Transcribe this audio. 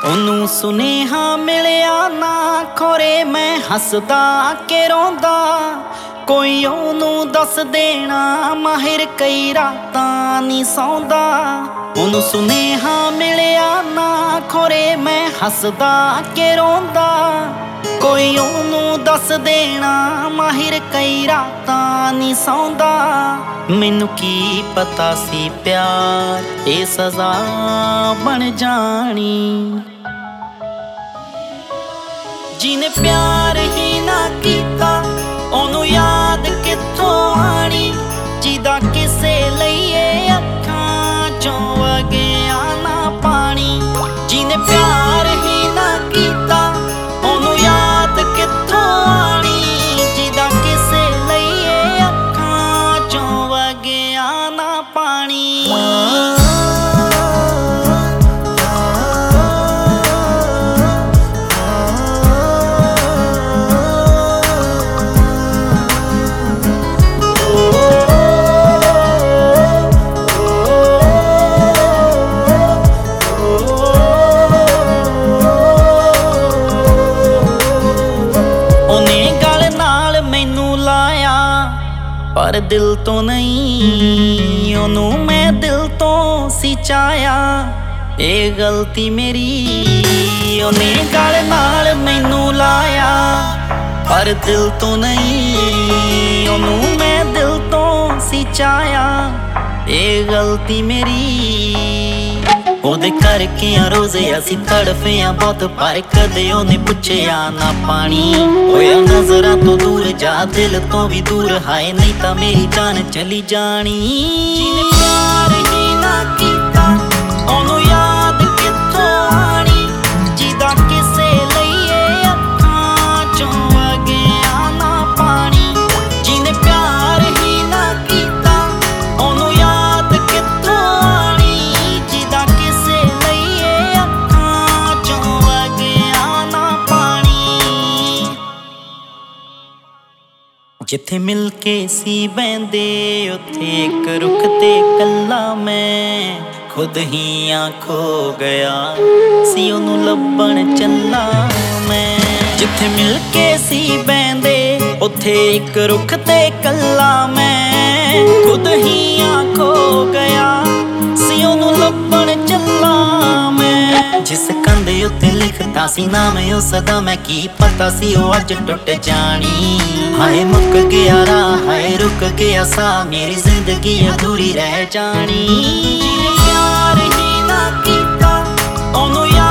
ਉਹਨੂੰ ਸੁਨੇਹਾ ਮਿਲਿਆ ਨਾ ਖੋਰੇ ਮੈਂ ਹੱਸਦਾ ਕਿ ਰੋਂਦਾ ਕੋਈ ਉਹਨੂੰ ਦੱਸ ਦੇਣਾ ਮਾਹਿਰ ਕਈ ਰਾਤਾਂ ਨਹੀਂ ਸੌਂਦਾ। ਉਹਨੂੰ ਸੁਨੇਹਾ ਮਿਲਿਆ ਨਾ ਖੋਰੇ ਮੈਂ ਹੱਸਦਾ ਕਿ ਰੋਂਦਾ ਕੋਈ ਉਹਨੂੰ ਦੱਸ ਦੇਣਾ ਮਾਹਿਰ ਕਈ ਰਾਤਾਂ ਨਹੀਂ ਸੌਂਦਾ। ਮੈਨੂੰ ਕੀ ਪਤਾ ਸੀ ਪਿਆਰ ਇਹ ਸਜ਼ਾ ਬਣ ਜਾਣੀ। ਜਿਹਨੇ ਪਿਆਰ ਹੀ ਨਾ ਕੀਤਾ ਉਹਨੂੰ ਯਾਦ ਕਿੱਥੋਂ ਆਣੀ। ਜਿਹਦਾ ਕਿਸੇ ਲਈ ਇਹ ਅੱਖਾਂ ਚੋਂ ਵਗਿਆ ਨਾ ਪਾਣੀ। ਜਿਹਨੇ ਪਿਆਰ ਹੀ ਨਾ ਕੀਤਾ ਉਹਨੂੰ ਯਾਦ ਕਿੱਥੋਂ ਆਣੀ। ਜਿਹਦਾ ਕਿਸੇ ਲਈ ਇਹ ਅੱਖਾਂ ਚੋਂ ਵਗਿਆ ਨਾ ਪਾਣੀ। ਪਰ ਦਿਲ ਤੋਂ ਨਹੀਂ ਉਹਨੂੰ ਮੈਂ ਦਿਲ ਤੋਂ ਸੀ ਚਾਹਿਆ ਇਹ ਗਲਤੀ ਮੇਰੀ। ਉਹਨੇ ਗਲ ਨਾਲ ਮੈਨੂੰ ਲਾਇਆ ਪਰ ਦਿਲ ਤੋਂ ਨਹੀਂ ਉਹਨੂੰ ਮੈਂ ਦਿਲ ਤੋਂ ਸੀ ਚਾਹਿਆ ਇਹ ਗਲਤੀ ਮੇਰੀ। ਉਹਦੇ ਕਰਕੇ ਆ ਰੋਜ਼ੇ ਅਸੀਂ ਤੜਫੇ ਆ ਬਹੁਤ ਪਰ ਕਦੇ ਉਹਨੇ ਪੁੱਛਿਆ ਨਾ ਪਾਣੀ। ਹੋਇਆ ਨਜ਼ਰਾਂ ਤੋਂ ਦੂਰ ਜਾ ਦਿਲ ਤੋਂ ਵੀ ਦੂਰ ਹਾਏ ਨਹੀਂ ਤਾਂ ਮੇਰੀ ਜਾਨ ਚਲੀ ਜਾਣੀ। ਜਿਹਨੇ ਪਿਆਰ ਹੀ ਨਾ ਕੀਤਾ ਉਹਨੂੰ ਯਾਦ ਕਿੱਥੋਂ ਆਣੀ। ਜਿਹਦਾ ਕਿਸੇ ਲਈ ਇਹ ਅੱਖਾਂ ਚੋਂ ਵਗਿਆ ਨਾ ਪਾਣੀ। ਜਿਹਨੇ ਪਿਆਰ ਹੀ ਨਾ ਕੀਤਾ ਉਹਨੂੰ ਯਾਦ ਕਿੱਥੋਂ ਆਣੀ। ਜਿਹਦਾ ਕਿਸੇ ਲਈ ਇਹ ਅੱਖਾਂ ਚੋਂ ਵਗਿਆ ਨਾ ਪਾਣੀ। ਜਿੱਥੇ ਮਿਲ ਕੇ ਸੀ ਬਹਿੰਦੇ ਉੱਥੇ ਇੱਕ ਰੁੱਖ ਤੇ ਕੱਲਾ ਮੈਂ ਖੁਦ ਹੀ ਖੋ ਗਿਆ ਸੀ ਉਹਨੂੰ ਲੱਭਣ ਚੱਲਾ ਮੈਂ। ਜਿੱਥੇ ਮਿਲ ਕੇ ਸੀ ਬਹਿੰਦੇ ਉੱਥੇ ਇੱਕ ਰੁੱਖ ਤੇ ਕੱਲਾ ਮੈਂ ਖੁਦ ਹੀ ਖੋ ਗਿਆ ਸੀ ਉਹਨੂੰ ਲੱਭਣ ਚੱਲਾ ਮੈਂ। ਜਿਸ ਕੰਧ ਉੱਤੇ ਲਿਖਦਾ ਸੀ ਨਾਮ ਉਸ ਦਾ ਮੈਂ ਕੀ ਪਤਾ ਸੀ ਉਹ ਅੱਜ ਟੁੱਟ ਜਾਣੀ। ਹਾਏ ਮੁੱਕ ਗਿਆ ਰਾਹ ਹਾਏ ਰੁਕ ਗਿਆ ਸਾਹ ਮੇਰੀ ਜ਼ਿੰਦਗੀ ਅਧੂਰੀ ਰਹਿ ਜਾਣੀ। ਜਿਹਨੇ ਪਿਆਰ ਹੀ ਨਾ ਕੀਤਾ ਉਹਨੂੰ